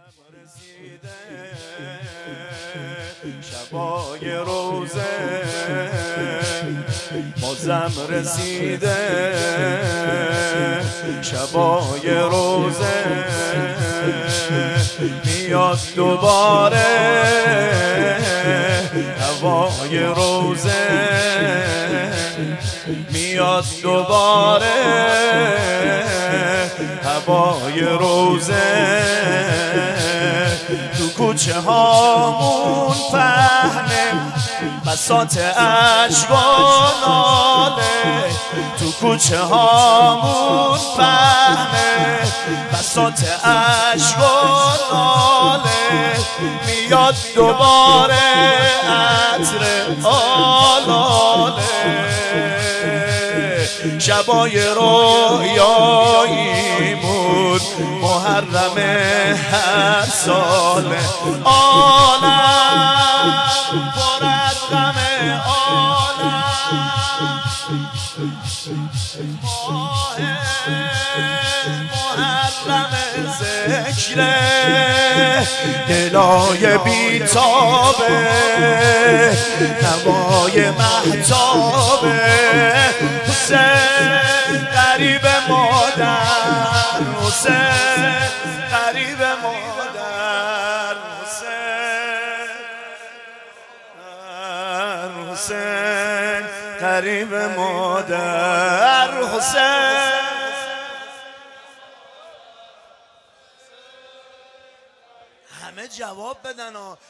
رسیده شبای روزه بازم رسیده شبای روزه میاد دوباره هوای روزه میاد دوباره هوای روزه تو کوچه هامون پهنه بساط عشق و ناله تو کوچه هامون پهنه بساط عشق و ناله میاد دوباره عطر آلاله شبای رویاییمون محرم هر ساله عالم پر از غم عالم ماه محرم ذکره دلای بیتابه نوای مهتابه حسین قریب مادر حسین قریب مادر حسین قریب مادر حسین همه جواب بدن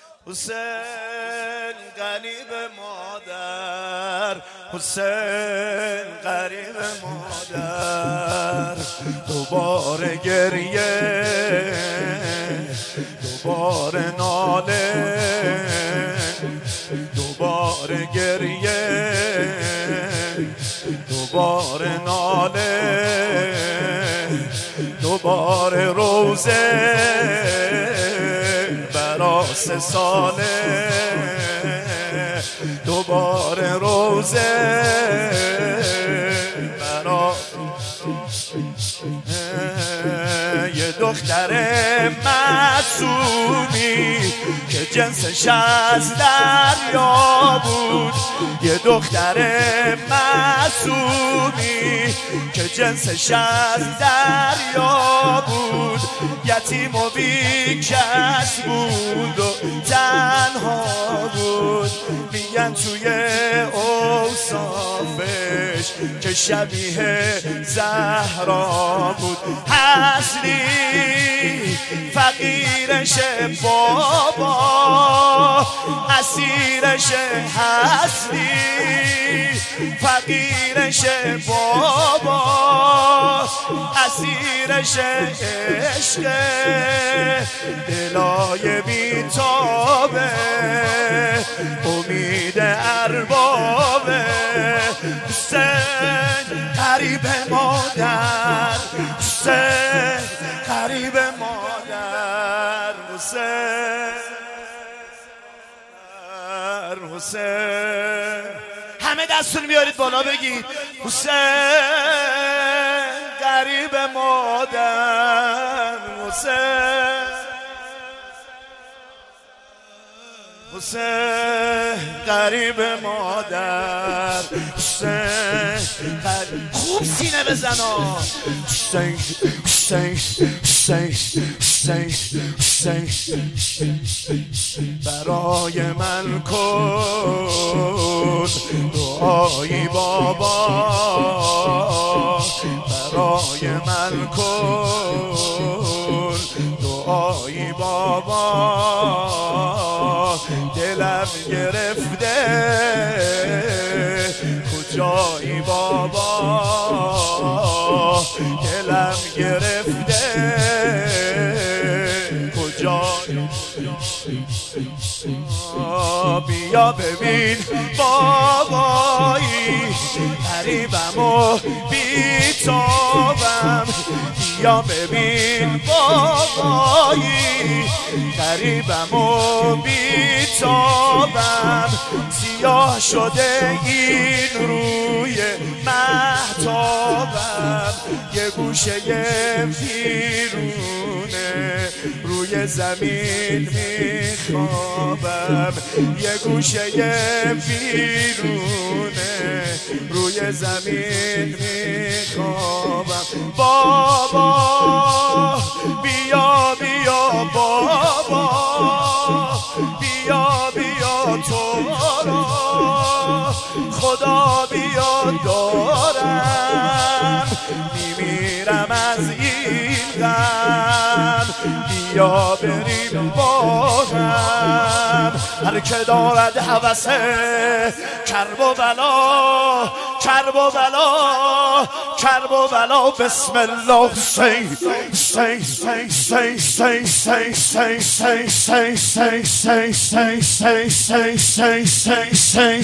حسین قریب مادر حسین قریب مادر دوباره گریه دوباره ناله دوباره گریه دوباره ناله دوباره روزه برا 3 ساله دوباره روزه برا یه دختر معصومی که جنسش از دریا بود یه دختر معصومی که جنسش از دریا بود یتیم و بیکس بود و تنها بود میگن توی اوصافش که شبیه زهرا بود اصلی فقیرش بابا اسیرش اصلی فقیرش بابا اسیرش عشق دلای بیتابه امید اربابه حسین قریب مادر حسین قریب مادر حسین همه دستون بیارید بالا بگید حسین قریب مادر حسین قریب مادر حسین قریب خوب سینه بزنا حسین حسین حسین حسین حسین برای من کن دعایی بابا برای من کن دعایی بابا دلم گرفته کجایی بابا دلم گرفته کجایی بیا ببین بابایی قریبم و بیتابم بیا ببین بابایی غریبم و بیتابم سیاه شده این روی مهتابم یه گوشه ویرونه روی زمین میخوابم یه گوشه ویرونه روی زمین میخوابم بابا بیا بیا بابا بیا بیا تو را خدا بیا دارم میمیرم از این غم بیا بریم با هم هر که دارد هوس کرب و بلا کرب و بلا کرب و بلا بسم الله سی سی سی سی سی سی سی سی سی سی سی سی سی سی سی سی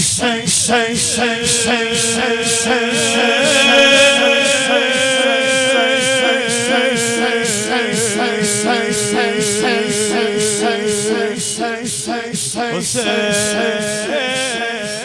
سی سی سی